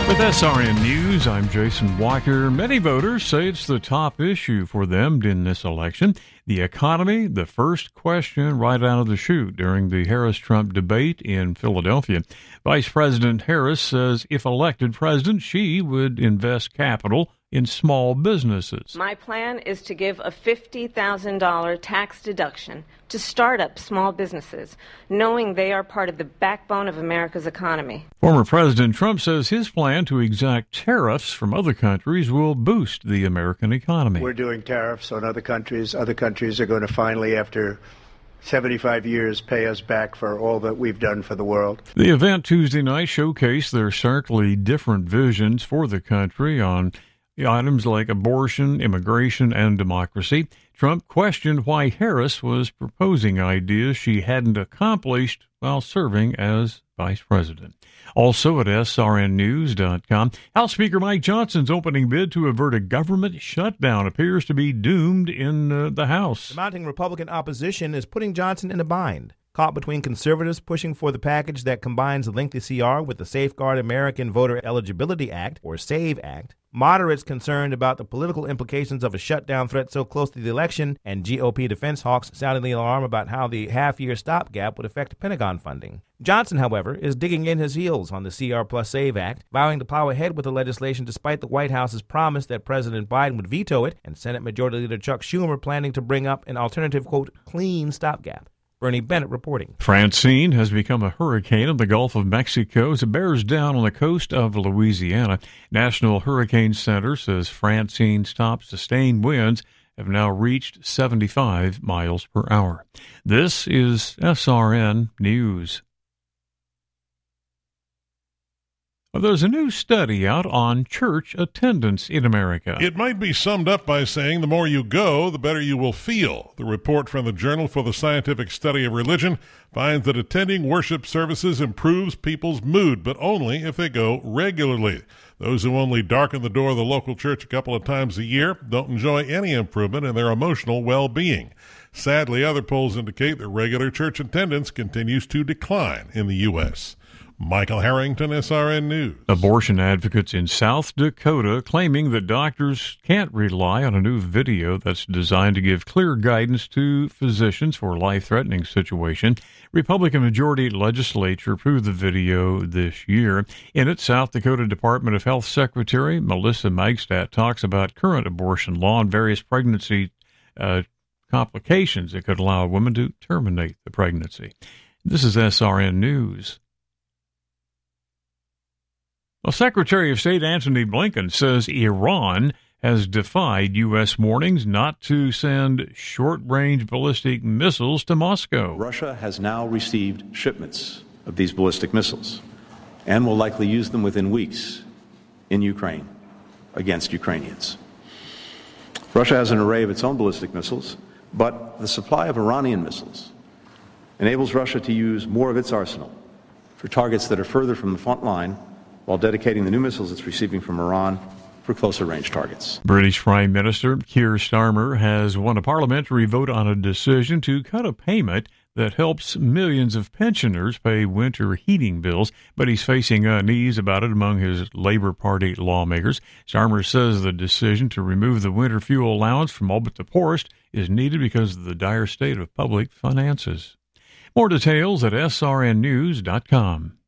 With SRN News, I'm Jason Walker. Many voters say it's the top issue for them in this election. The economy, the first question right out of the chute during the Harris-Trump debate in Philadelphia. Vice President Harris says if elected president, she would invest capital in small businesses. My plan is to give a $50,000 tax deduction to start-up small businesses, knowing they are part of the backbone of America's economy. Former President Trump says his plan to exact tariffs from other countries will boost the American economy. We're doing tariffs on other countries. Other countries are going to finally, after 75 years, pay us back for all that we've done for the world. The event Tuesday night showcased their starkly different visions for the country on items like abortion, immigration, and democracy. Trump questioned why Harris was proposing ideas she hadn't accomplished while serving as vice president. Also at srnnews.com, House Speaker Mike Johnson's opening bid to avert a government shutdown appears to be doomed in the House. The mounting Republican opposition is putting Johnson in a bind. Caught between conservatives pushing for the package that combines the lengthy CR with the Safeguard American Voter Eligibility Act, or SAVE Act, moderates concerned about the political implications of a shutdown threat so close to the election, and GOP defense hawks sounding the alarm about how the half-year stopgap would affect Pentagon funding. Johnson, however, is digging in his heels on the CR plus SAVE Act, vowing to plow ahead with the legislation despite the White House's promise that President Biden would veto it, and Senate Majority Leader Chuck Schumer planning to bring up an alternative, quote, clean stopgap. Bernie Bennett reporting. Francine has become a hurricane in the Gulf of Mexico as it bears down on the coast of Louisiana. National Hurricane Center says Francine's top sustained winds have now reached 75 miles per hour. This is SRN News. There's a new study out on church attendance in America. It might be summed up by saying the more you go, the better you will feel. The report from the Journal for the Scientific Study of Religion finds that attending worship services improves people's mood, but only if they go regularly. Those who only darken the door of the local church a couple of times a year don't enjoy any improvement in their emotional well-being. Sadly, other polls indicate that regular church attendance continues to decline in the U.S. Michael Harrington, SRN News. Abortion advocates in South Dakota claiming that doctors can't rely on a new video that's designed to give clear guidance to physicians for a life-threatening situation. Republican majority legislature approved the video this year. In it, South Dakota Department of Health Secretary Melissa Magstadt talks about current abortion law and various pregnancy complications that could allow a woman to terminate the pregnancy. This is SRN News. Well, Secretary of State Antony Blinken says Iran has defied U.S. warnings not to send short-range ballistic missiles to Moscow. Russia has now received shipments of these ballistic missiles and will likely use them within weeks in Ukraine against Ukrainians. Russia has an array of its own ballistic missiles, but the supply of Iranian missiles enables Russia to use more of its arsenal for targets that are further from the front line, while dedicating the new missiles it's receiving from Iran for closer-range targets. British Prime Minister Keir Starmer has won a parliamentary vote on a decision to cut a payment that helps millions of pensioners pay winter heating bills, but he's facing unease about it among his Labour Party lawmakers. Starmer says the decision to remove the winter fuel allowance from all but the poorest is needed because of the dire state of public finances. More details at srnnews.com.